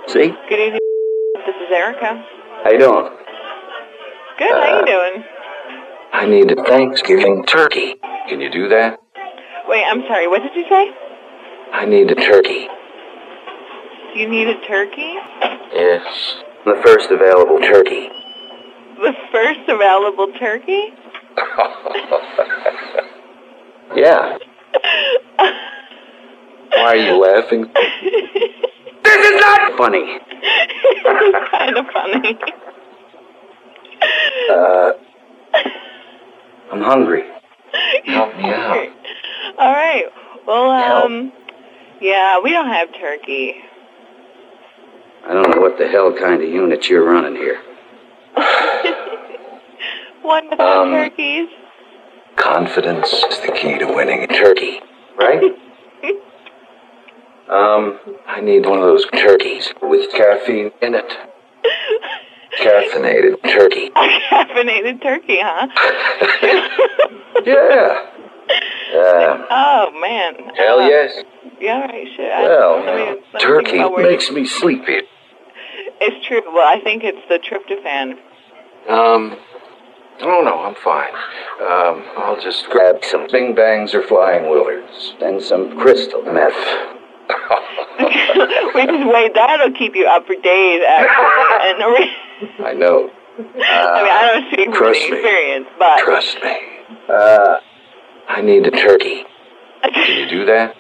See? Good evening. This is Erica. How you doing? Good. How you doing? I need a Thanksgiving turkey. Can you do that? Wait, I'm sorry. What did you say? I need a turkey. You need a turkey? Yes. The first available turkey. The first available turkey? Yeah. Why are you laughing? This is not funny. It's kind of funny. I'm hungry. Help me out. All right. Well, Help. yeah, we don't have turkey. I don't know what the hell kind of unit you're running here. One without turkeys. Confidence is the key to winning a turkey, right? I need one of those turkeys with caffeine in it. Caffeinated turkey. A caffeinated turkey, huh? Yeah. Oh, man. Hell yes. Yeah, right, sure. Well, Let me think turkey about where- makes me sleepy. It's true. Well, I think it's the tryptophan. Oh no, I'm fine. I'll just grab some Bing Bangs or Flying Willards and some crystal meth. Which is way that'll keep you up for days, actually. And I know. I mean, I don't speak from Trust any me. experience, but Trust me. I need a turkey. Can you do that?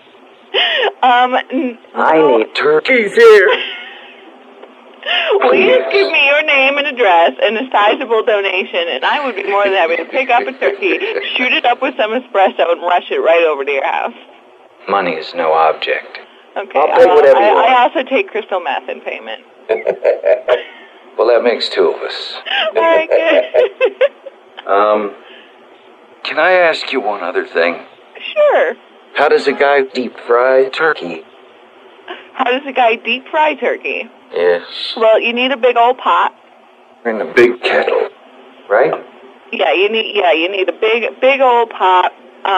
I need turkeys here. Will you just give me your name and address and a sizable donation, and I would be more than happy to pick up a turkey, shoot it up with some espresso, and rush it right over to your house. Money is no object. Okay. I'll pay whatever you want. I also take crystal meth in payment. Well, that makes two of us. All right, good. Can I ask you one other thing? Sure. How does a guy deep fry turkey? How does a guy deep fry turkey? Yes. Well, you need a big old pot. In a big kettle, right? Yeah, you need a big old pot.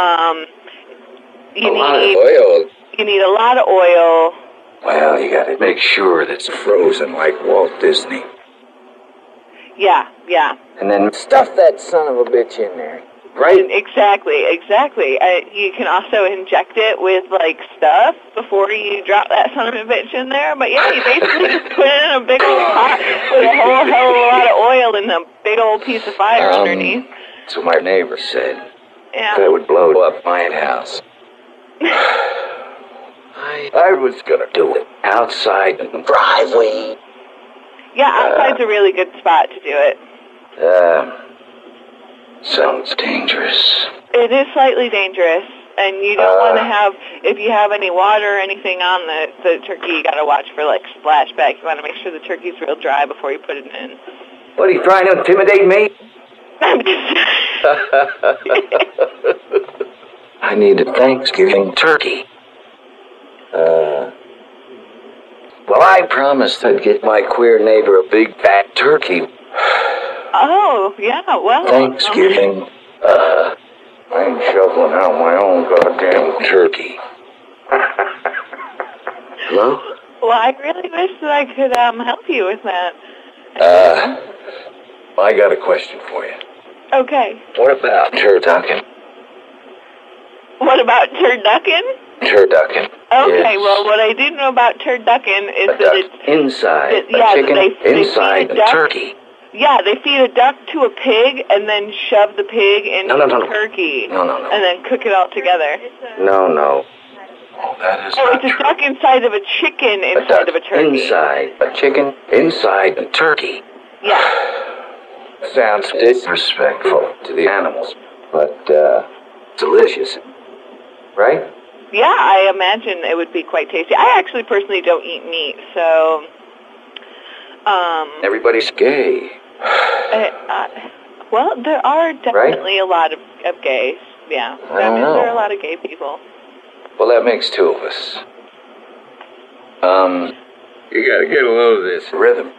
You lot of oil. You need a lot of oil. Well, you gotta make sure that's frozen like Walt Disney. Yeah. And then stuff that son of a bitch in there. Right? Exactly. You can also inject it with, like, stuff before you drop that son of a bitch in there. But, yeah, you basically just put it in a big old pot with a whole hell of a lot of oil and a big old piece of fire underneath. That's what my neighbor said. Yeah. That would blow up my house. I was gonna do it outside in the driveway. Yeah, outside's a really good spot to do it. Sounds dangerous. It is slightly dangerous, and you don't want to have, if you have any water or anything on the turkey, you got to watch for, like, splashback. You want to make sure the turkey's real dry before you put it in. What, are you trying to intimidate me? I'm just... I need a Thanksgiving turkey. Well, I promised I'd get my queer neighbor a big fat turkey. Oh, yeah, well... Thanksgiving. I ain't shoveling out my own goddamn turkey. Hello? Well, I really wish that I could help you with that. I got a question for you. Okay. What about turducken? What about turducken? Turducken. Okay, Yes. well, what I do know about turducken is A that duck it's... inside, yeah, a chicken they inside feed a a duck. turkey. Yeah, they feed a duck to a pig and then shove the pig into No. the turkey. No. And then cook it all together. No. Oh, that is Oh, it's a duck inside of a chicken inside of a turkey. Inside a chicken inside a turkey. Yeah. Sounds disrespectful to the animals, but delicious, right? Yeah, I imagine it would be quite tasty. I actually personally don't eat meat, so... Everybody's gay. Well, there are definitely a lot of gays. Yeah. I don't know. There are a lot of gay people. Well, that makes two of us. You gotta get a load of this rhythm.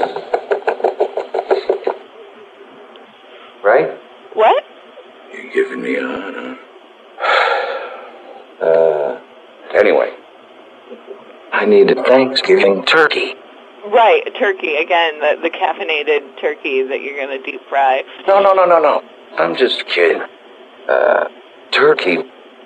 Right? What? You're giving me a hard on. Anyway. I need a Thanksgiving turkey. Right, turkey. Again, the caffeinated turkey that you're going to deep fry. No. I'm just kidding. Turkey.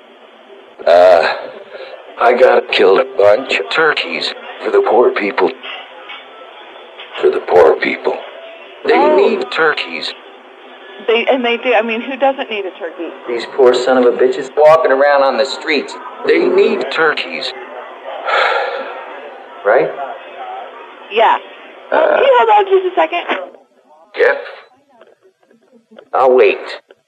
I gotta kill a bunch of turkeys for the poor people. For the poor people. They need turkeys. They do. I mean, who doesn't need a turkey? These poor son of a bitches walking around on the streets. They need turkeys. Right? Yeah. Can you hold on just a second? Yep. I'll wait.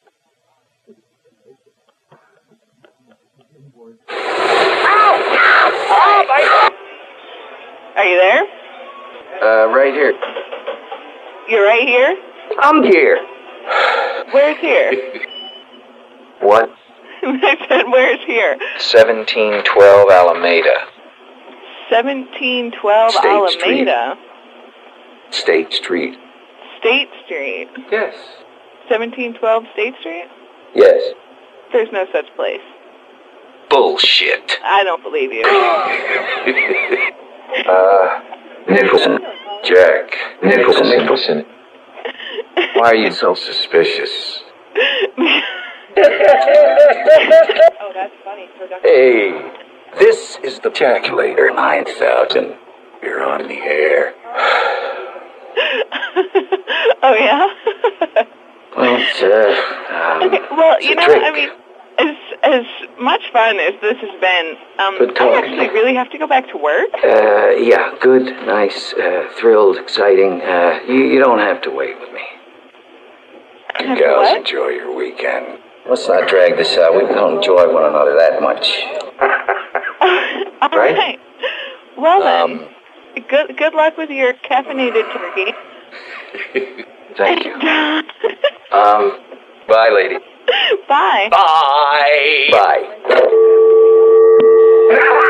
Are you there? Right here. You're right here? I'm here. Where's here? What? I said, where's here? 1712 Alameda. 1712 State Alameda. State Street. State Street. Yes. 1712 State Street? Yes. There's no such place. Bullshit. I don't believe you. Nicholson. Jack. Nicholson. Why are you so suspicious? Oh, that's funny. Hey, this is the Calculator 9000. You're on the air. Oh, yeah? Well, Okay, well, it's you a know, trick. I mean, as much fun as this has been, Good I talking. actually really have to go back to work. Yeah, good, nice, thrilled, exciting. You don't have to wait with me. You Have to gals what? enjoy your weekend. Let's not drag this out. We don't enjoy one another that much. All Right? right. Well, then, good luck with your caffeinated turkey. Thank you. Bye, lady. Bye. Bye. Bye.